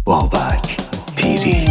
Babak Piri.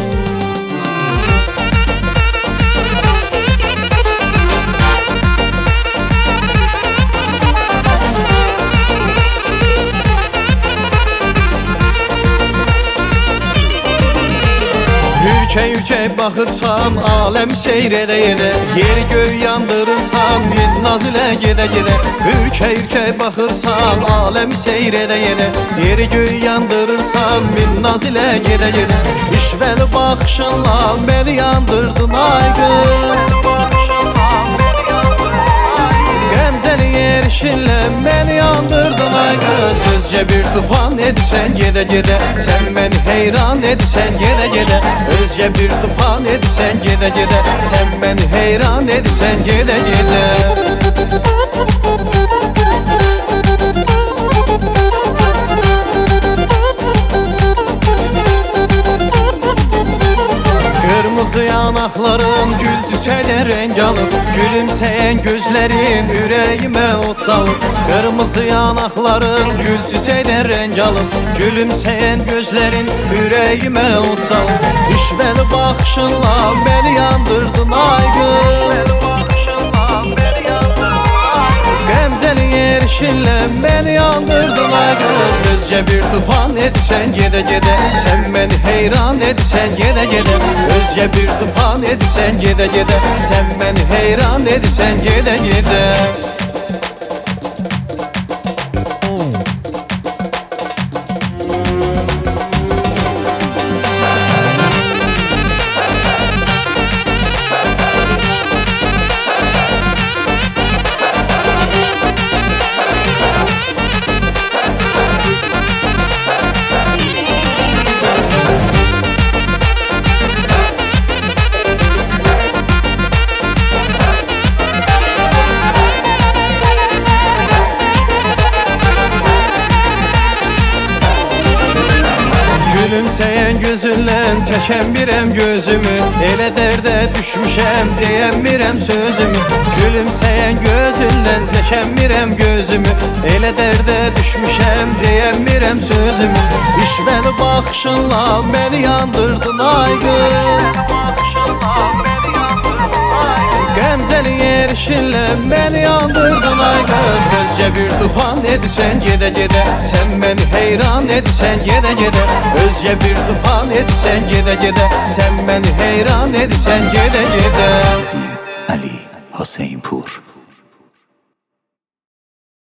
Ülke baxırsam, aləm seyr edə-edə, yeri göy yandırırsam, naz ilə gedə-gedə. Ülke baxırsam, aləm seyr edə-edə, yeri göy yandırırsam, naz ilə gedə-gedə. İşvəli baxışınla beni yandırdın ay qız, qəmzəli yerişinlə beni yandırdın ay qız. Özce bir tufan edirsən gedə-gedə, sən məni heyran edirsən gedə-gedə. Özce bir tufan edirsən gedə-gedə, sən məni heyran edirsən gedə-gedə. Kırmızı yanakların gül çiçeğine renk alıp, gülümseyen gözlerin yüreğime ot salır. Kırmızı yanakların gül çiçeğine renk alıp, gülümseyen gözlerin yüreğime ot salır. İşveli bakışınla beni yandırdın ay kız, qəmzəli yerişinlə beni yandırdın ay qız. Özce bir tufan edirsən gedə-gedə, sən məni heyran edirsən gedə-gedə. Özce bir tufan edirsən gedə-gedə, sən məni heyran edirsən gedə-gedə. Gülümseyen gözünlə çəkən birəm gözümü, elə dərdə düşmüşəm deyən birəm sözümü. Gülümseyen gözünlə çəkən birəm gözümü, elə dərdə düşmüşəm deyən birəm sözümü. İşvəli baxışınla beni yandırdın ay qız, qəmzəli yerişinlə beni yandırdın ay qız. Özce bir tufan edirsən gedə-gedə, sən məni heyran edirsən gedə-gedə. Özce bir tufan edirsən gedə-gedə, sən məni heyran edirsən gedə-gedə. Ali Hüseyinpur.